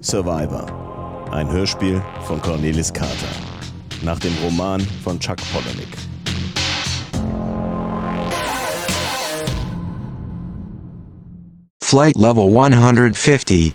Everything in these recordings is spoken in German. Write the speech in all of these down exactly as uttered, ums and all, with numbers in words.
Survivor. Ein Hörspiel von Cornelis Carter. Nach dem Roman von Chuck Palahniuk. Flight Level one fifty.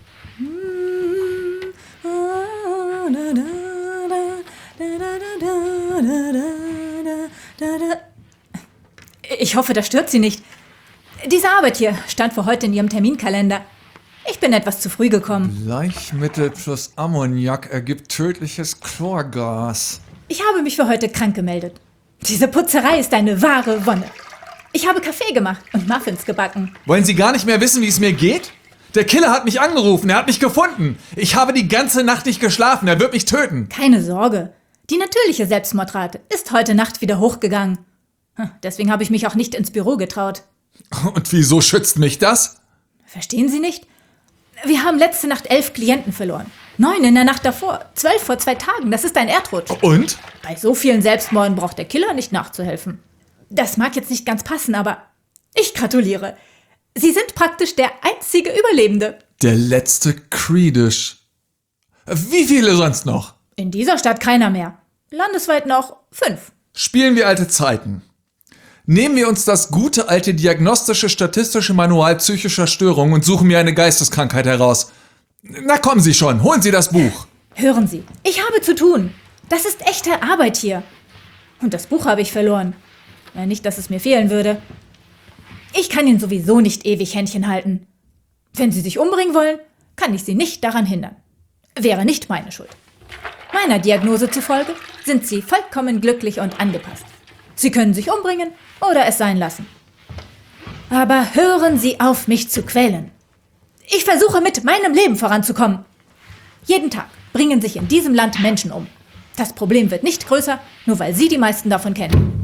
Ich hoffe, das stört Sie nicht. Diese Arbeit hier stand für heute in Ihrem Terminkalender. Ich bin etwas zu früh gekommen. Bleichmittel plus Ammoniak ergibt tödliches Chlorgas. Ich habe mich für heute krank gemeldet. Diese Putzerei ist eine wahre Wonne. Ich habe Kaffee gemacht und Muffins gebacken. Wollen Sie gar nicht mehr wissen, wie es mir geht? Der Killer hat mich angerufen, er hat mich gefunden. Ich habe die ganze Nacht nicht geschlafen, er wird mich töten. Keine Sorge. Die natürliche Selbstmordrate ist heute Nacht wieder hochgegangen. Deswegen habe ich mich auch nicht ins Büro getraut. Und wieso schützt mich das? Verstehen Sie nicht? Wir haben letzte Nacht elf Klienten verloren. Neun in der Nacht davor, zwölf vor zwei Tagen. Das ist ein Erdrutsch. Und? Bei so vielen Selbstmorden braucht der Killer nicht nachzuhelfen. Das mag jetzt nicht ganz passen, aber ich gratuliere. Sie sind praktisch der einzige Überlebende. Der letzte Creedish. Wie viele sonst noch? In dieser Stadt keiner mehr. Landesweit noch fünf. Spielen wir alte Zeiten. Nehmen wir uns das gute alte diagnostische statistische Manual psychischer Störungen und suchen mir eine Geisteskrankheit heraus. Na kommen Sie schon, holen Sie das Buch. Hören Sie, ich habe zu tun. Das ist echte Arbeit hier. Und das Buch habe ich verloren. Ja, nicht, dass es mir fehlen würde. Ich kann Ihnen sowieso nicht ewig Händchen halten. Wenn Sie sich umbringen wollen, kann ich Sie nicht daran hindern. Wäre nicht meine Schuld. Meiner Diagnose zufolge sind Sie vollkommen glücklich und angepasst. Sie können sich umbringen oder es sein lassen. Aber hören Sie auf, mich zu quälen. Ich versuche mit meinem Leben voranzukommen. Jeden Tag bringen sich in diesem Land Menschen um. Das Problem wird nicht größer, nur weil Sie die meisten davon kennen.